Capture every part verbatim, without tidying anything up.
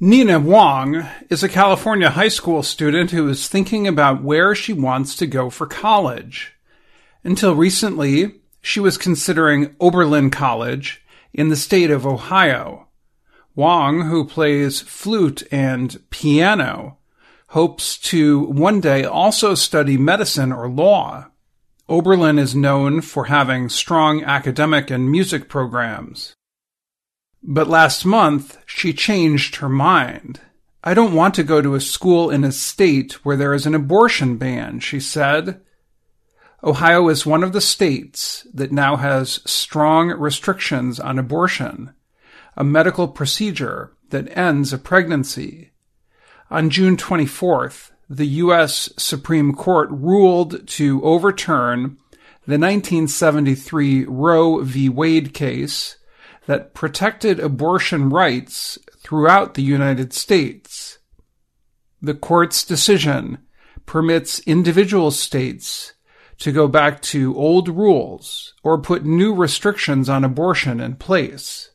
Nina Wong is a California high school student who is thinking about where she wants to go for college. Until recently, she was considering Oberlin College in the state of Ohio. Wong, who plays flute and piano, hopes to one day also study medicine or law. Oberlin is known for having strong academic and music programs. But last month, she changed her mind. "I don't want to go to a school in a state where there is an abortion ban," she said. Ohio is one of the states that now has strong restrictions on abortion, a medical procedure that ends a pregnancy. On June twenty-fourth, the U S Supreme Court ruled to overturn the nineteen seventy-three Roe v. Wade case that protected abortion rights throughout the United States. The court's decision permits individual states to go back to old rules or put new restrictions on abortion in place.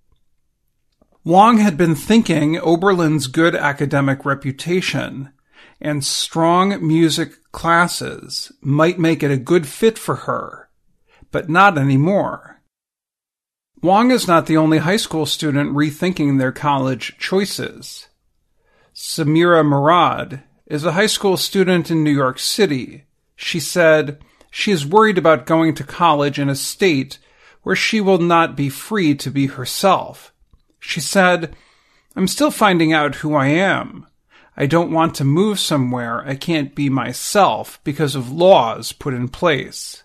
Wong had been thinking Oberlin's good academic reputation and strong music classes might make it a good fit for her, but not anymore. Wong is not the only high school student rethinking their college choices. Samira Murad is a high school student in New York City. She said she is worried about going to college in a state where she will not be free to be herself. She said, "I'm still finding out who I am. I don't want to move somewhere I can't be myself because of laws put in place."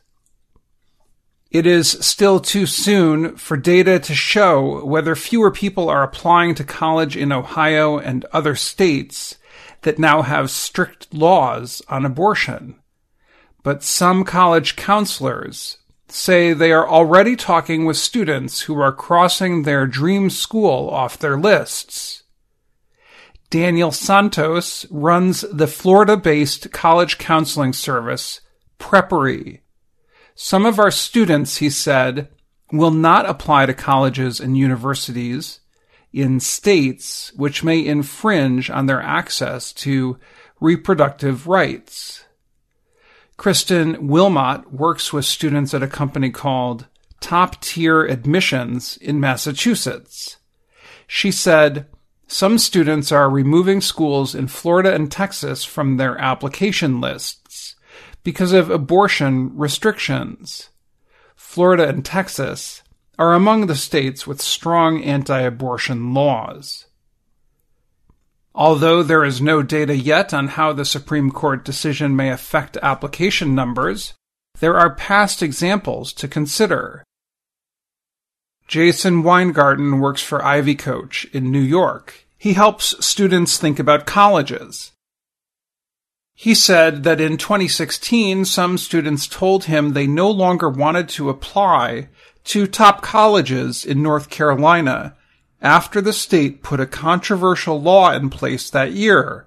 It is still too soon for data to show whether fewer people are applying to college in Ohio and other states that now have strict laws on abortion. But some college counselors say they are already talking with students who are crossing their dream school off their lists. Daniel Santos runs the Florida-based college counseling service, Preppery. "Some of our students," he said, "will not apply to colleges and universities in states which may infringe on their access to reproductive rights." Kristen Wilmot works with students at a company called Top Tier Admissions in Massachusetts. She said, "Some students are removing schools in Florida and Texas from their application lists because of abortion restrictions. Florida and Texas are among the states with strong anti-abortion laws." Although there is no data yet on how the Supreme Court decision may affect application numbers, there are past examples to consider. Jason Weingarten works for Ivy Coach in New York. He helps students think about colleges. He said that in twenty sixteen, some students told him they no longer wanted to apply to top colleges in North Carolina after the state put a controversial law in place that year.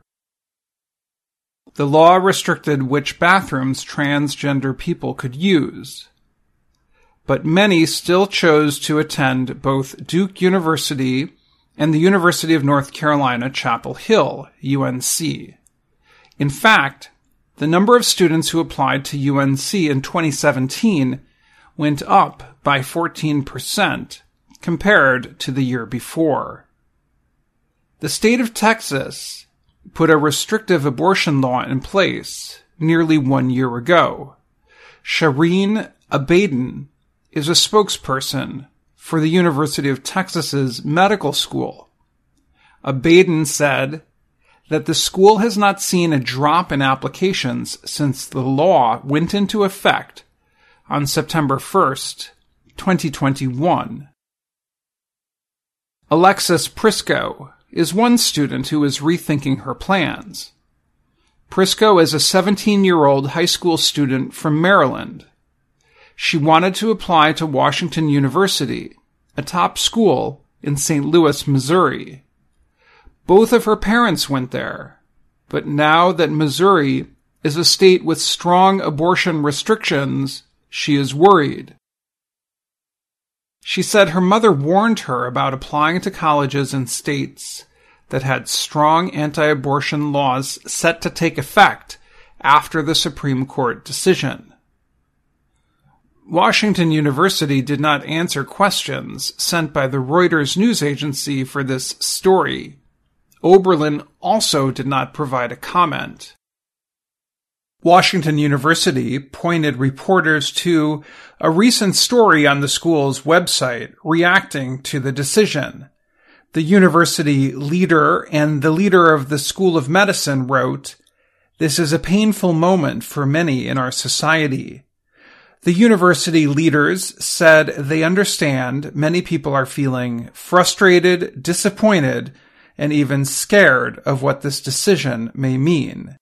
The law restricted which bathrooms transgender people could use. But many still chose to attend both Duke University and the University of North Carolina, Chapel Hill, U N C. In fact, the number of students who applied to U N C in twenty seventeen went up by fourteen percent compared to the year before. The state of Texas put a restrictive abortion law in place nearly one year ago. Shireen Abadan is a spokesperson for the University of Texas's medical school. Abadan said that the school has not seen a drop in applications since the law went into effect on September first, twenty twenty-one. Alexis Prisco is one student who is rethinking her plans. Prisco is a seventeen-year-old high school student from Maryland. She wanted to apply to Washington University, a top school in Saint Louis, Missouri. Both of her parents went there, but now that Missouri is a state with strong abortion restrictions, she is worried. She said her mother warned her about applying to colleges in states that had strong anti-abortion laws set to take effect after the Supreme Court decision. Washington University did not answer questions sent by the Reuters news agency for this story. Oberlin also did not provide a comment. Washington University pointed reporters to a recent story on the school's website reacting to the decision. The university leader and the leader of the School of Medicine wrote, "This is a painful moment for many in our society." The university leaders said they understand many people are feeling frustrated, disappointed, and even scared of what this decision may mean.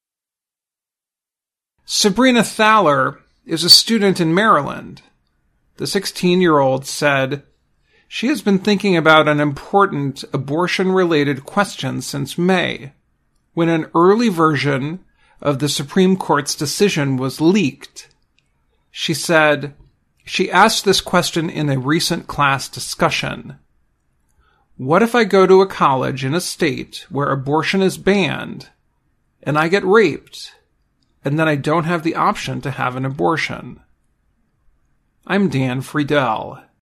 Sabrina Thaler is a student in Maryland. The sixteen-year-old said, she has been thinking about an important abortion-related question since May, when an early version of the Supreme Court's decision was leaked. She said, she asked this question in a recent class discussion. What if I go to a college in a state where abortion is banned, and I get raped, and then I don't have the option to have an abortion? I'm Dan Friedel.